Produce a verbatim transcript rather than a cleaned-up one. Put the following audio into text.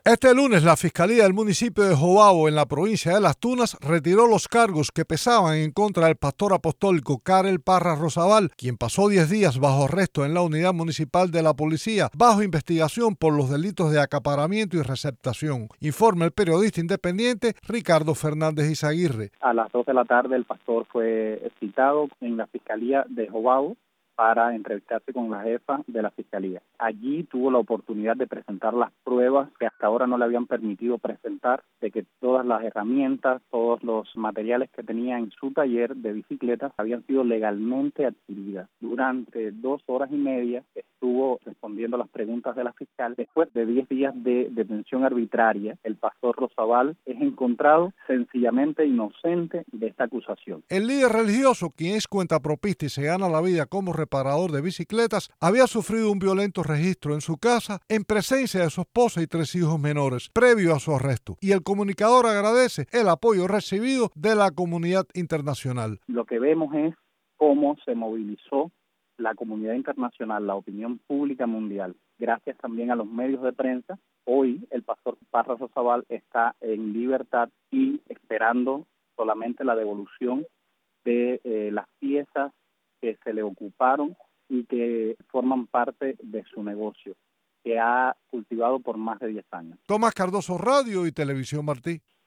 Este lunes, la Fiscalía del municipio de Jobao, en la provincia de Las Tunas, retiró los cargos que pesaban en contra del pastor apostólico Karel Parra Rosabal, quien pasó diez días bajo arresto en la unidad municipal de la policía, bajo investigación por los delitos de acaparamiento y receptación. Informa el periodista independiente Ricardo Fernández Izaguirre. A las dos de la tarde, el pastor fue citado en la Fiscalía de Jobao para entrevistarse con la jefa de la Fiscalía. Allí tuvo la oportunidad de presentar las pruebas que hasta ahora no le habían permitido presentar, de que todas las herramientas, todos los materiales que tenía en su taller de bicicletas habían sido legalmente adquiridas. Durante dos horas y media estuvo respondiendo las preguntas de la fiscal. Después de diez días de detención arbitraria, el pastor Rosabal es encontrado sencillamente inocente de esta acusación. El líder religioso, quien es cuentapropista y se gana la vida como reparador de bicicletas, había sufrido un violento registro en su casa en presencia de su esposa y tres hijos menores, previo a su arresto. Y el comunicador agradece el apoyo recibido de la comunidad internacional. Lo que vemos es cómo se movilizó la comunidad internacional, la opinión pública mundial, gracias también a los medios de prensa. Hoy el pastor Parra Rosabal está en libertad y esperando solamente la devolución de eh, las piezas que se le ocuparon y que forman parte de su negocio, que ha cultivado por más de diez años. Tomás Cardoso, Radio y Televisión Martí.